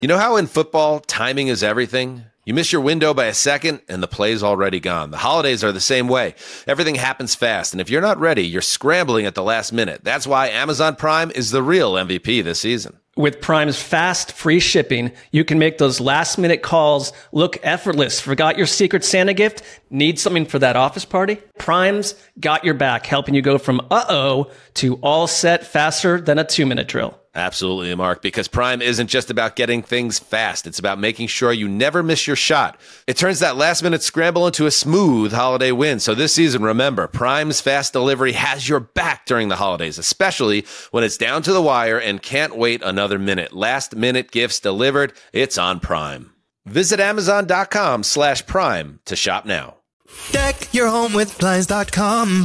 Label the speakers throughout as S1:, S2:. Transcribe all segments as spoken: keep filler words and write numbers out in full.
S1: You know how in football, timing is everything? You miss your window by a second, and the play's already gone. The holidays are the same way. Everything happens fast, and if you're not ready, you're scrambling at the last minute. That's why Amazon Prime is the real M V P this season.
S2: With Prime's fast, free shipping, you can make those last-minute calls look effortless. Forgot your Secret Santa gift? Need something for that office party? Prime's got your back, helping you go from uh-oh to all set faster than a two-minute drill.
S1: Absolutely, Mark, because Prime isn't just about getting things fast. It's about making sure you never miss your shot. It turns that last-minute scramble into a smooth holiday win. So this season, remember, Prime's fast delivery has your back during the holidays, especially when it's down to the wire and can't wait another minute. Last-minute gifts delivered. It's on Prime. Visit Amazon.com slash Prime to shop now.
S3: Deck your home with Blinds dot com.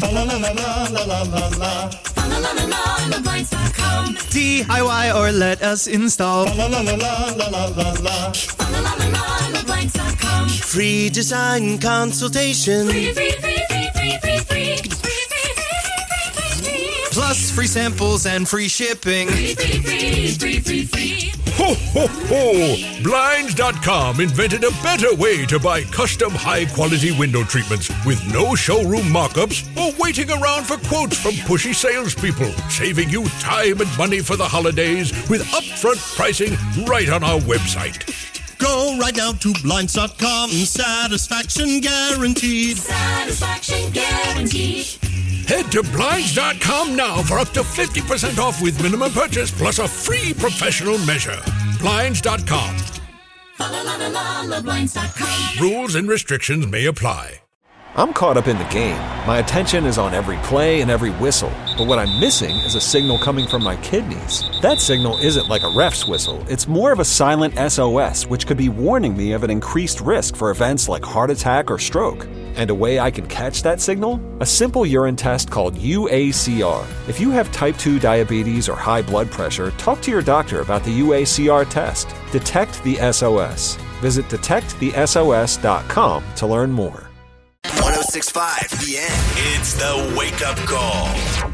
S3: D I Y or let us install. Free design consultation. Free, free, free, free, free, free, free. Plus free samples and free shipping. Free, free, free, free, free, free.
S4: Ho, ho, ho! Blinds dot com invented a better way to buy custom high-quality window treatments with no showroom mock-ups or waiting around for quotes from pushy salespeople, saving you time and money for the holidays with upfront pricing right on our website.
S3: Go right now to Blinds dot com. Satisfaction guaranteed.
S5: Satisfaction guaranteed.
S4: Head to Blinds dot com now for up to fifty percent off with minimum purchase plus a free professional measure. Blinds dot com.
S5: La la la la la Blinds dot com.
S4: Rules and restrictions may apply.
S6: I'm caught up in the game. My attention is on every play and every whistle. But what I'm missing is a signal coming from my kidneys. That signal isn't like a ref's whistle. It's more of a silent S O S, which could be warning me of an increased risk for events like heart attack or stroke. And a way I can catch that signal? A simple urine test called U A C R. If you have type two diabetes or high blood pressure, talk to your doctor about the U A C R test. Detect the S O S. Visit detect the S O S dot com to learn more.
S7: one oh six point five The End. It's the wake-up call.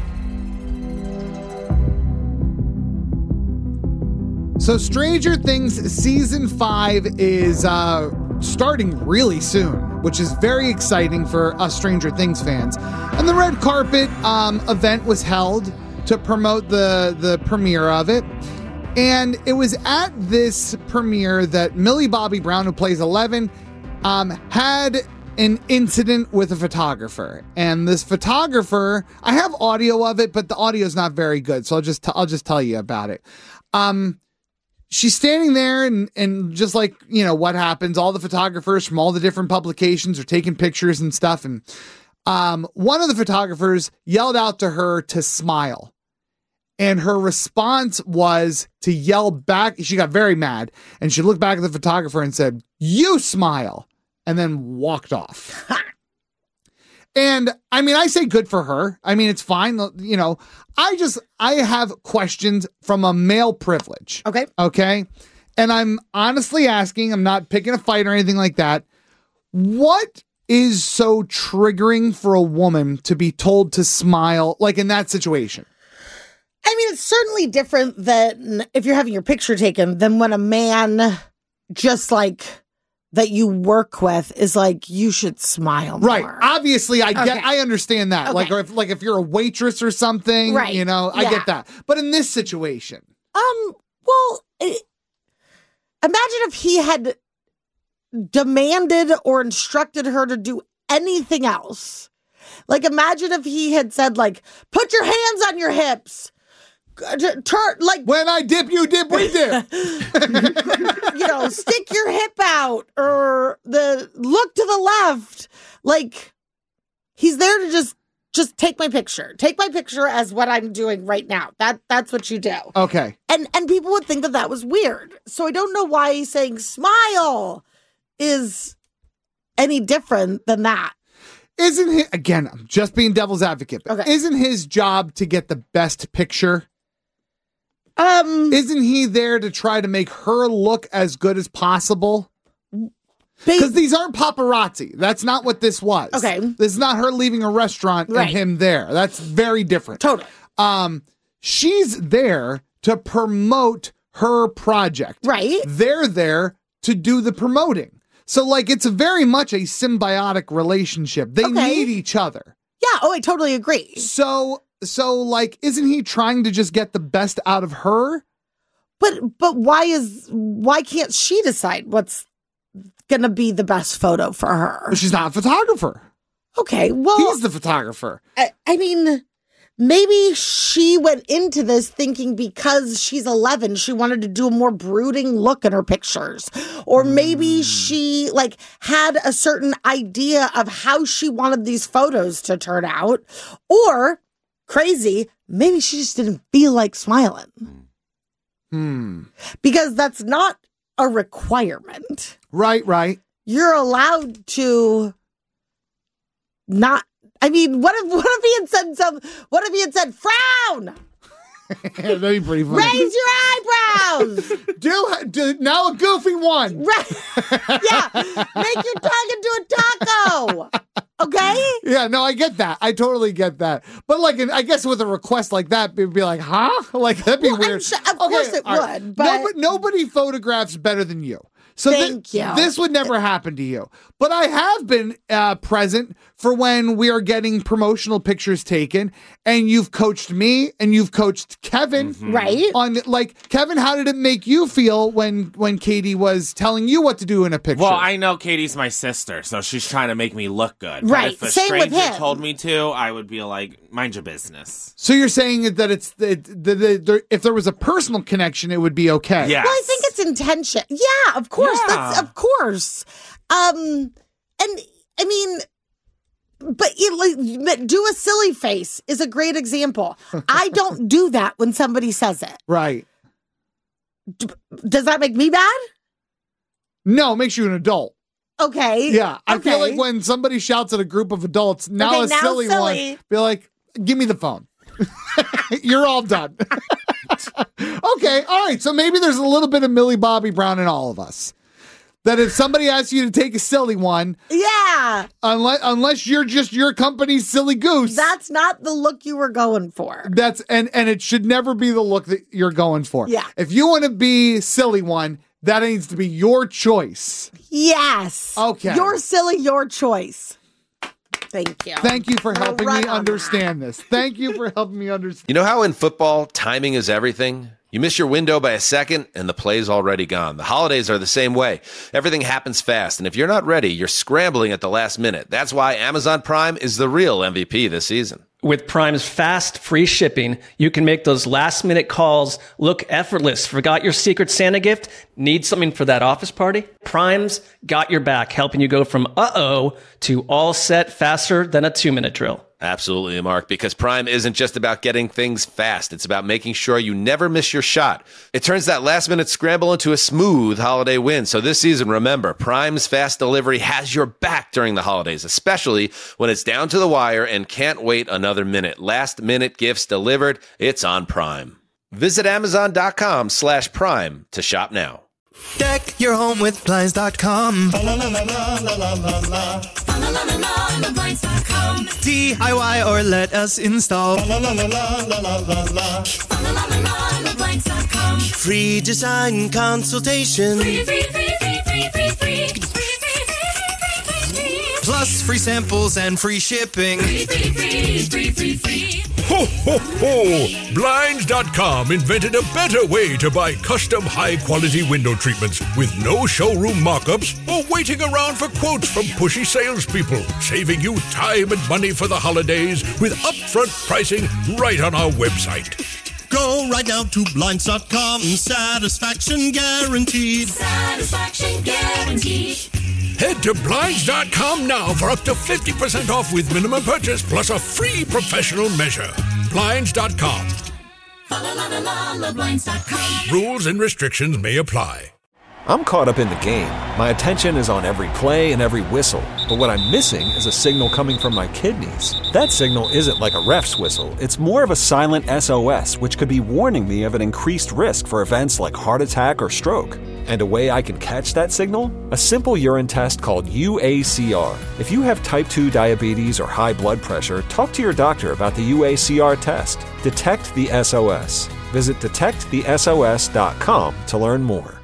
S8: So Stranger Things Season five is uh, starting really soon, which is very exciting for us Stranger Things fans. And the red carpet um, event was held to promote the, the premiere of it. And it was at this premiere that Millie Bobby Brown, who plays Eleven, um, had an incident with a photographer. And this photographer, I have audio of it, but the audio is not very good. So I'll just, t- I'll just tell you about it. Um, she's standing there and, and just like, you know, what happens, all the photographers from all the different publications are taking pictures and stuff. And, um, one of the photographers yelled out to her to smile. And her response was to yell back. She got very mad and she looked back at the photographer and said, "You smile," and then walked off. And I mean, I say good for her. I mean, it's fine. You know, I just, I have questions from a male privilege.
S9: Okay.
S8: Okay. And I'm honestly asking, I'm not picking a fight or anything like that. What is so triggering for a woman to be told to smile, like in that situation?
S9: I mean, it's certainly different than if you're having your picture taken than when a man just like that you work with is like, you should smile more.
S8: Right. Obviously, I
S9: Okay.
S8: get, I understand that.
S9: Okay.
S8: Like, or if, like if you're a waitress or something,
S9: Right.
S8: you know, I
S9: Yeah.
S8: get that. But in this situation,
S9: Um, well, it, imagine if he had demanded or instructed her to do anything else. Like, imagine if he had said, like, put your hands on your hips. Turn, like,
S8: when I dip, you dip, we dip.
S9: You know, stick your hip out or the look to the left. Like, he's there to just just take my picture. Take my picture as what I'm doing right now. That that's what you do.
S8: Okay.
S9: And and people would think that that was weird. So I don't know why he's saying smile is any different than that.
S8: Isn't he, again, I'm just being devil's advocate, but
S9: Okay.
S8: isn't his job to get the best picture?
S9: Um,
S8: Isn't he there to try to make her look as good as possible? Because these aren't paparazzi. That's not what this was.
S9: Okay.
S8: This is not her leaving a restaurant
S9: Right.
S8: and him there. That's very different.
S9: Totally.
S8: Um, she's there to promote her project.
S9: Right.
S8: They're there to do the promoting. So, like, it's a very much a symbiotic relationship. They
S9: Okay.
S8: need each other.
S9: Yeah. Oh, I totally agree.
S8: So, so like, isn't he trying to just get the best out of her?
S9: But but why is why can't she decide what's gonna be the best photo for her?
S8: But she's not a photographer.
S9: Okay, well,
S8: He's the photographer.
S9: I, I mean, maybe she went into this thinking because she's eleven, she wanted to do a more brooding look in her pictures. Or maybe
S8: Hmm.
S9: she like had a certain idea of how she wanted these photos to turn out. Or crazy, maybe she just didn't feel like smiling.
S8: Hmm.
S9: Because that's not a requirement.
S8: Right, right.
S9: You're allowed to not. I mean, what if what if he had said some? What if he had said frown?
S8: That'd be pretty funny.
S9: Raise your eyebrows.
S8: do, do now a goofy one.
S9: Right. Yeah. Make your tongue into a taco. Okay.
S8: Yeah, no, I get that. I totally get that. But like, I guess with a request like that, it'd be like, huh? Like that'd be
S9: Well, I'm
S8: weird.
S9: sure- of course it
S8: all right.
S9: would, but-
S8: nobody, nobody photographs better than you. So thi-
S9: Thank you.
S8: this would never happen to you. But I have been uh, present for when we are getting promotional pictures taken, and you've coached me and you've coached Kevin.
S9: Right.
S8: On like, Kevin, how did it make you feel when when Katie was telling you what to do in a picture?
S10: Well, I know Katie's my sister, so she's trying to make me look good.
S9: Right.
S10: But if a
S9: Same with
S10: stranger
S9: him.
S10: told me to, I would be like, mind your business.
S8: So you're saying that it's the, the, the, the if there was a personal connection, it would be okay.
S10: Yes.
S9: Well, I think it's intention. Yeah, of course.
S10: Yeah.
S9: That's of course. Um, and I mean, but it, like, do a silly face is a great example. I don't do that when somebody says it.
S8: Right.
S9: Does that make me bad?
S8: No, it makes you an adult.
S9: Okay.
S8: Yeah. I feel
S9: Okay.
S8: like when somebody shouts at a group of adults, now
S9: Okay,
S8: a
S9: now
S8: silly,
S9: silly.
S8: one, be like, give me the phone. You're all done. Okay. All right. So maybe there's a little bit of Millie Bobby Brown in all of us. That if somebody asks you to take a silly one,
S9: Yeah.
S8: unless unless you're just your company's silly goose,
S9: That's not the look you were going for.
S8: that's and and it should never be the look that you're going for.
S9: Yeah.
S8: If you want to be silly one, that needs to be your choice.
S9: Yes.
S8: Okay.
S9: You're silly, your choice. Thank you.
S8: Thank you for
S9: We'll
S8: helping
S9: run
S8: me
S9: on
S8: understand this. Thank you for helping me understand.
S1: You know how in football, timing is everything? You miss your window by a second and the play's already gone. The holidays are the same way. Everything happens fast, and if you're not ready, you're scrambling at the last minute. That's why Amazon Prime is the real M V P this season.
S2: With Prime's fast, free shipping, you can make those last minute calls look effortless. Forgot your Secret Santa gift? Need something for that office party? Prime's got your back, helping you go from uh-oh to all set faster than a two-minute drill.
S1: Absolutely, Mark, because Prime isn't just about getting things fast. It's about making sure you never miss your shot. It turns that last-minute scramble into a smooth holiday win. So this season, remember, Prime's fast delivery has your back during the holidays, especially when it's down to the wire and can't wait another minute. Last-minute gifts delivered, it's on Prime. Visit Amazon.com slash Prime to shop now.
S11: Deck your home with Blinds dot com.
S5: La la la la la la la la. La la la la la Blinds dot com.
S11: D I Y or let us install.
S5: La la la la la la la la. La la la la la Blinds dot com.
S11: Free design consultation.
S5: Free free free free free free free. Free free free free free.
S11: Plus free samples and free shipping.
S5: Free free free free free free.
S4: Ho, ho, ho! Blinds dot com invented a better way to buy custom high-quality window treatments with no showroom markups or waiting around for quotes from pushy salespeople, saving you time and money for the holidays with upfront pricing right on our website.
S3: Go right now to Blinds dot com. Satisfaction guaranteed.
S5: Satisfaction guaranteed.
S4: Head to Blinds dot com now for up to fifty percent off with minimum purchase plus a free professional measure. Blinds dot com.
S5: La la la la la Blinds dot com.
S4: Rules and restrictions may apply.
S6: I'm caught up in the game. My attention is on every play and every whistle. But what I'm missing is a signal coming from my kidneys. That signal isn't like a ref's whistle. It's more of a silent S O S, which could be warning me of an increased risk for events like heart attack or stroke. And a way I can catch that signal? A simple urine test called U A C R. If you have type two diabetes or high blood pressure, talk to your doctor about the U A C R test. Detect the S O S. Visit detect the S O S dot com to learn more.